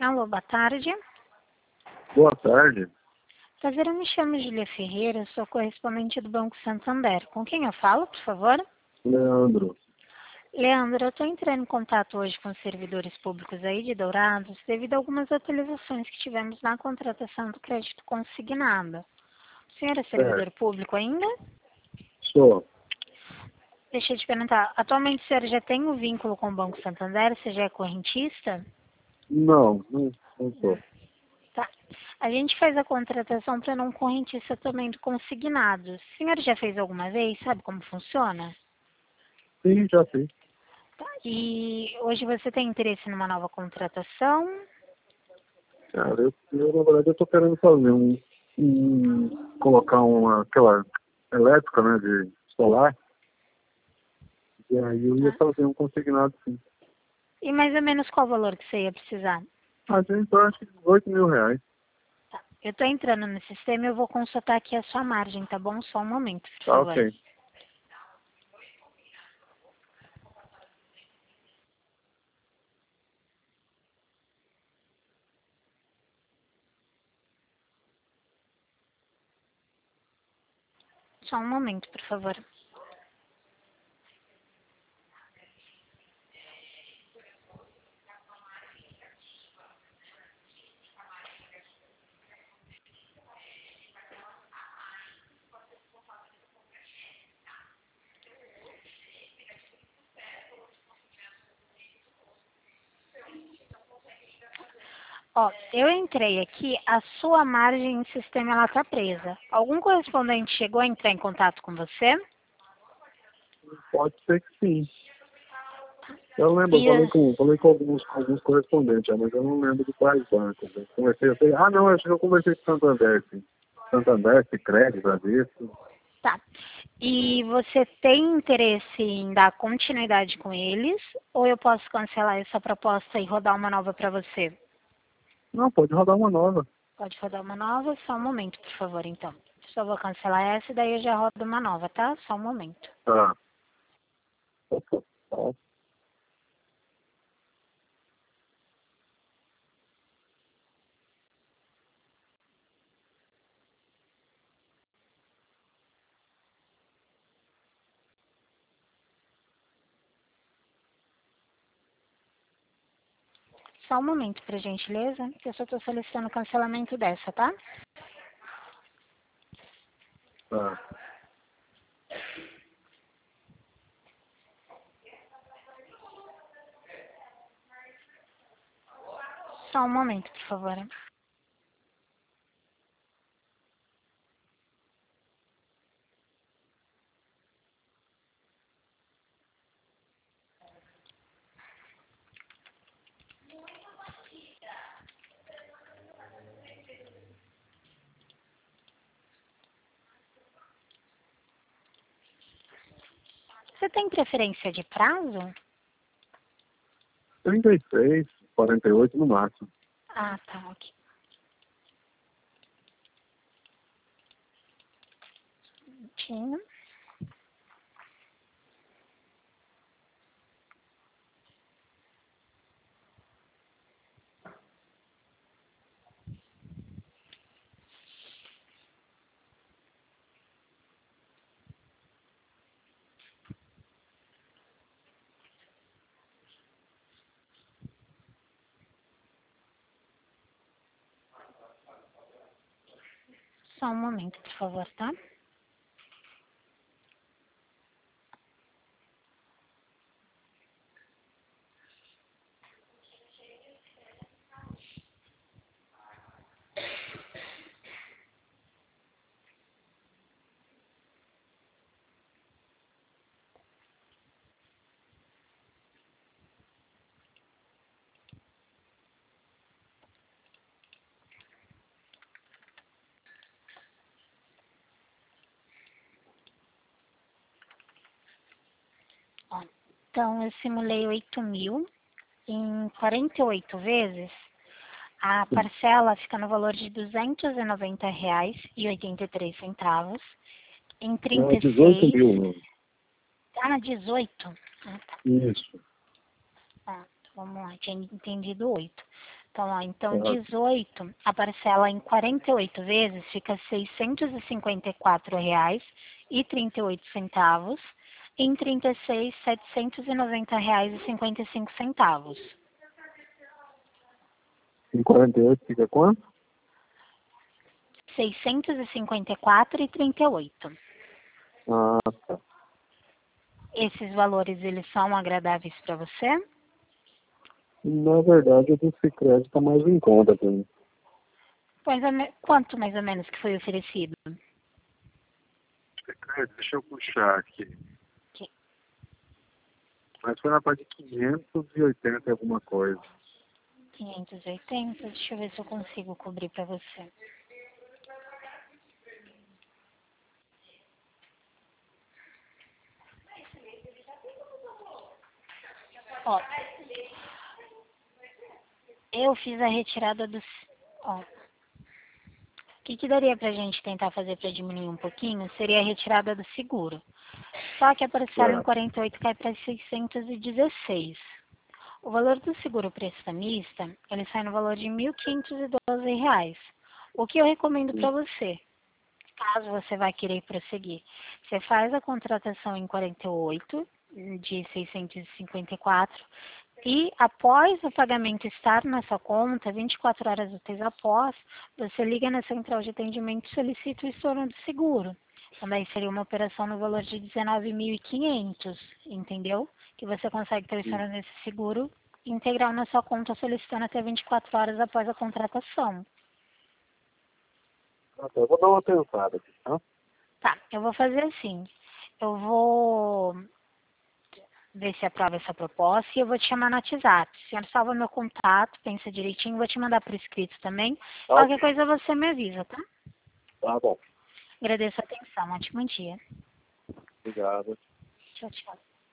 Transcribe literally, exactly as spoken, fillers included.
Alô, boa tarde. Boa tarde. Prazer, eu me chamo Julia Ferreira, sou correspondente do Banco Santander. Com quem eu falo, por favor? Leandro. Leandro, eu estou entrando em contato hoje com os servidores públicos aí de Dourados devido a algumas atualizações que tivemos na contratação do crédito consignado. O senhor é servidor Certo. público ainda? Sou. Deixa eu te perguntar, atualmente o senhor já tem um vínculo com o Banco Santander? Você já é correntista? Não, não, não sou. Tá. A gente faz a contratação para não correntista também do consignado. O senhor já fez alguma vez? Sabe como funciona? Sim, já fiz. Tá. E hoje você tem interesse numa nova contratação? Cara, eu, eu na verdade eu tô querendo fazer um, um colocar uma, aquela elétrica, né, de solar. E aí eu ia Tá. fazer um consignado, sim. E mais ou menos qual valor que você ia precisar? Mas eu então acho que dezoito mil reais. Tá. Eu estou entrando no sistema e eu vou consultar aqui a sua margem, tá bom? Só um momento, por Tá favor. ok. Só um momento, por favor. Ó, eu entrei aqui, a sua margem no sistema ela tá presa. Algum correspondente chegou a entrar em contato com você? Pode ser que sim. Eu lembro, eu E, falei com, falei com alguns, com alguns correspondentes, mas eu não lembro de quais bancos. Eu conversei, eu sei, ah não, acho que eu conversei com Santander, sim. Santander, Sicredi, Bradesco. tá. E você tem interesse em dar continuidade com eles? Ou eu posso cancelar essa proposta e rodar uma nova para você? Não, pode rodar uma nova. Pode rodar uma nova? Só um momento, por favor, então. Só vou cancelar essa e daí eu já rodo uma nova, tá? Só um momento. Tá. Tá. Só um momento, por gentileza, que eu só estou solicitando o cancelamento dessa, tá? Tá. Só um momento, por favor. Você tem preferência de prazo? trinta e seis, quarenta e oito no máximo. Ah, tá, ok. Tinha. Só um momento, por favor, tá? Ó, então, eu simulei oito mil em quarenta e oito vezes. A parcela fica no valor de duzentos e noventa reais e oitenta e três centavos. Em Não, trinta e dezoito seis. mil, não. Ah, dezoito. Ah, tá. Isso. Ah, então vamos lá, tinha entendido oito. Então, ó, então Aham. dezoito, a parcela em quarenta e oito vezes fica seiscentos e cinquenta e quatro reais e trinta e oito centavos. Em trinta e seis, setecentos e noventa reais e cinquenta e cinco centavos. Em quarenta e oito fica quanto? seiscentos e cinquenta e quatro e trinta e oito. Ah, tá. Esses valores, eles são agradáveis para você? Na verdade, o do Sicredi está mais em conta para mim. Pois é, me- quanto mais ou menos que foi oferecido? Sicredi, deixa eu puxar aqui. Que- Mas foi na parte de quinhentos e oitenta e alguma coisa. quinhentos e oitenta? Deixa eu ver se eu consigo cobrir para você. Ó, eu fiz a retirada dos... Ó, o que, que daria para a gente tentar fazer para diminuir um pouquinho? Seria a retirada do seguro. Só que a parcela em Certo. quarenta e oito cai para seiscentos e dezesseis. O valor do seguro prestamista, ele sai no valor de mil quinhentos e doze reais. O que eu recomendo para você, caso você vá querer prosseguir, você faz a contratação em quarenta e oito de seiscentos e cinquenta e quatro e após o pagamento estar na sua conta, vinte e quatro horas úteis após, você liga na central de atendimento e solicita o estorno do seguro. Também seria uma operação no valor de dezenove mil e quinhentos, entendeu? Que você consegue ter o Sim. estorno desse seguro integral na sua conta solicitando até vinte e quatro horas após a contratação. Ah, tá. Eu vou dar uma pensada aqui, tá? Tá, eu vou fazer assim. Eu vou ver se aprova essa proposta e eu vou te chamar no WhatsApp. O senhor salva meu contato, pensa direitinho, vou te mandar por escrito também. Qualquer Ok. coisa você me avisa, tá? Tá bom. Agradeço a atenção. Ótimo dia. Obrigado. Tchau, tchau.